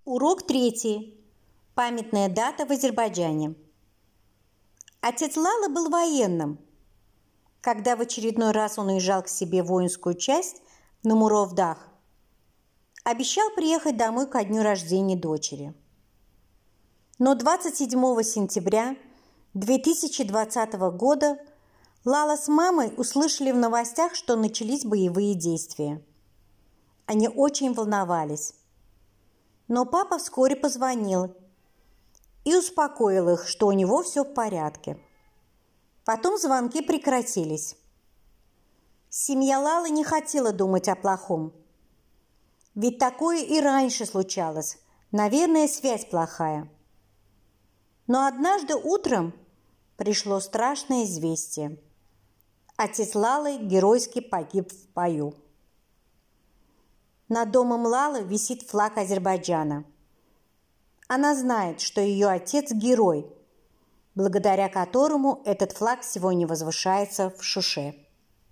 Урок 3. Памятная дата в Азербайджане. Отец Лалы был военным. Когда в очередной раз он уезжал к себе в воинскую часть на Муровдах, обещал приехать домой ко дню рождения дочери. Но 27 сентября 2020 года Лала с мамой услышали в новостях, что начались боевые действия. Они очень волновались. Но папа вскоре позвонил и успокоил их, что у него все в порядке. Потом звонки прекратились. Семья Лалы не хотела думать о плохом. Ведь такое и раньше случалось. Наверное, связь плохая. Но однажды утром пришло страшное известие. Отец Лалы геройски погиб в бою. Над домом Лалы висит флаг Азербайджана. Она знает, что ее отец – герой, благодаря которому этот флаг сегодня возвышается в Шуше.